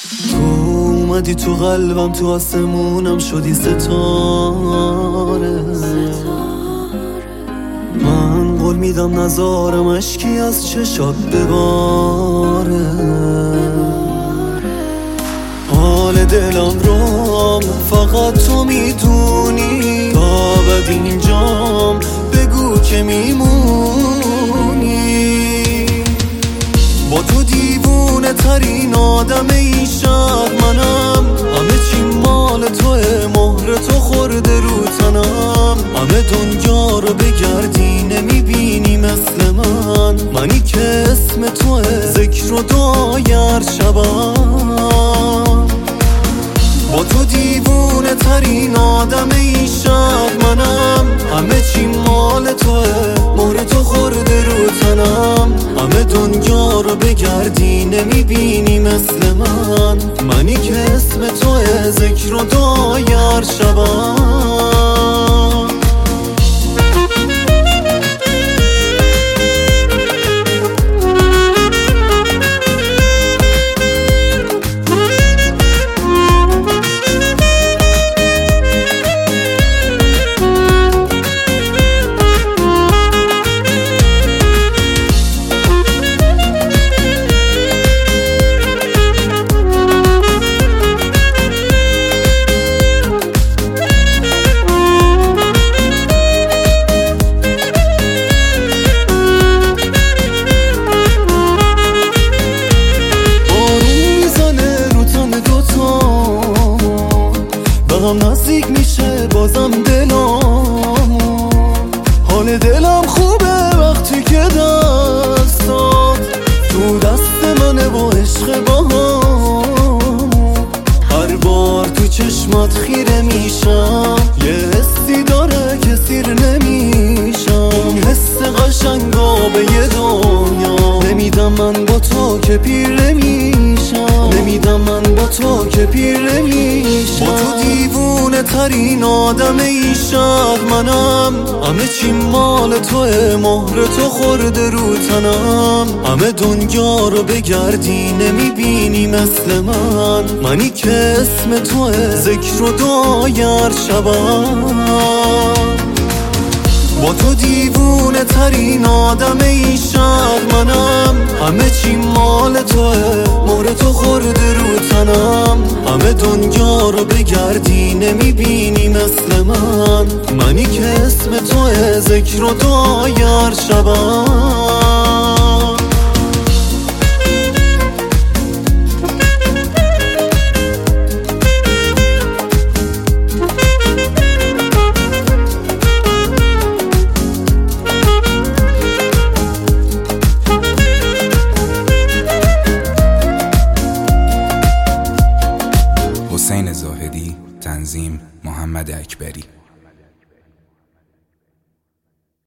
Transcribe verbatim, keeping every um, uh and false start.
تو اومدی تو قلبم، تو آسمونم شدی ستاره. من قول میدم نذارم اشکی از چشات بباره. حال دلم رو فقط تو میدونی، تا بعد اینجام بگو که میمونی. با تو دیوونه ترین آدم این شهر منم، همه چی مال توه، مهر تو خورده رو تنم. همه دنیا رو بگردی نمیبینی مثل من، منی که اسم توه، ذکر و دعای هر شبم. با تو دیوونه ترین آدم این شهر منم، همه چی مال توه، مهر تو خورده رو تنم. همه دنیا رو بگردی نمیبینی مثل من، منی که اسم توه، ذکر و دعای هر شبم. نزدیک میشه بازم دلم، حال دلم خوبه وقتی که دستات تو دست منه و عشق با هم. هر بار تو چشمات خیره میشم، یه حسی داره که سیر نمیشم. حس قشنگا به یه دنیا نمیدم من با تو که پیر نمیشم، نمیدم من با تو که پیر نمیشم. با تو دیوونه ترین آدم این شهر منم، همه چی مال توه، مهر تو خورده رو تنم. همه دنیا رو بگردی نمیبینی مثل من، منی که اسم توه، ذکر و دعای هر شبم. با تو دیوونه ترین آدم این شهر منم، همه چی مال توه، مهر تو خورده رو تنم. همه دنیا رو بگردی نمیبینی مثل من، منی که اسم توه، ذکر و دعای هر شبم. حسین زاهدی، تنظیم محمد اکبری.